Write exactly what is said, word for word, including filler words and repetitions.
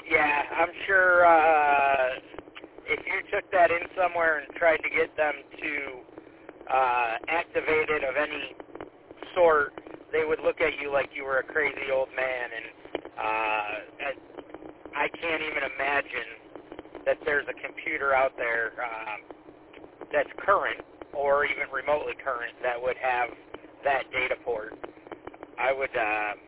Yeah, I'm sure uh, if you took that in somewhere and tried to get them to uh, activate it of any sort, they would look at you like you were a crazy old man, and uh, I can't even imagine that there's a computer out there um, that's current or even remotely current that would have that data port. I would... Uh,